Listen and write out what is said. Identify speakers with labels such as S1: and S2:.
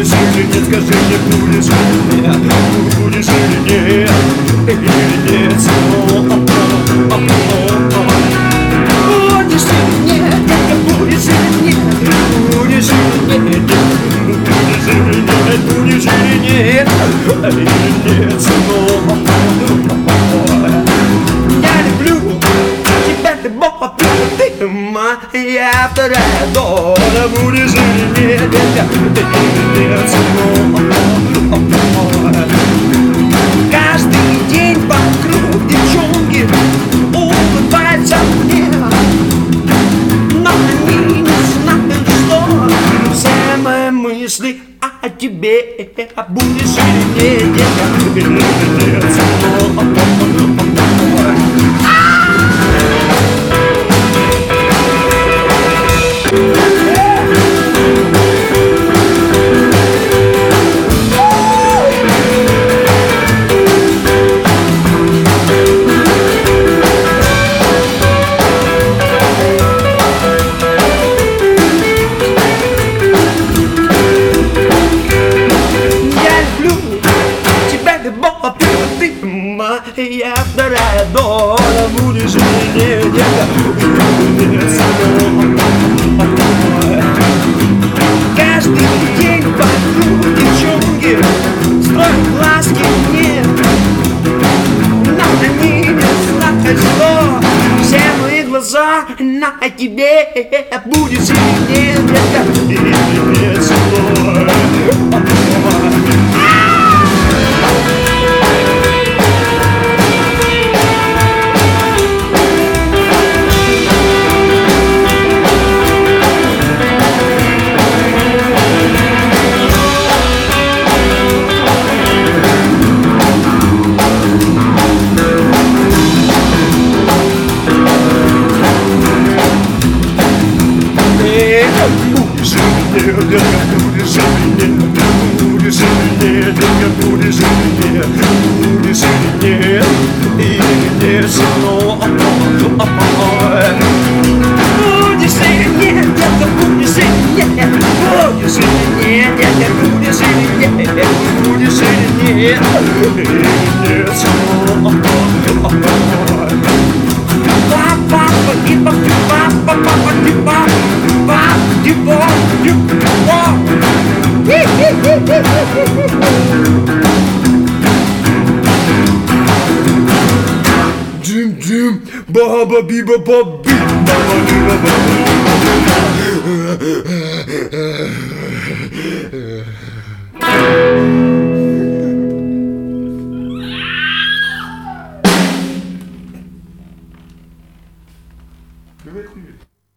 S1: Будешь или нет, скажи мне, будешь или нет, будешь или нет, или нет, будешь или нет, будешь или нет, будешь или нет, будешь или нет, будешь или нет, или нет, я люблю тебя, ты Бог, ты моя вторая доля. Будешь или нет, или нет, каждый день вокруг девчонки улыбаются мне, но они не знают, что все мои мысли о тебе. Будешь или нет, или нет, я вторая доля. Будешь или нет, каждый день вокруг девчонки строят глазки мне, но они не знают, что все мои глаза на тебе. Будешь или нет, или нет, Baba biba baba biba baba biba baba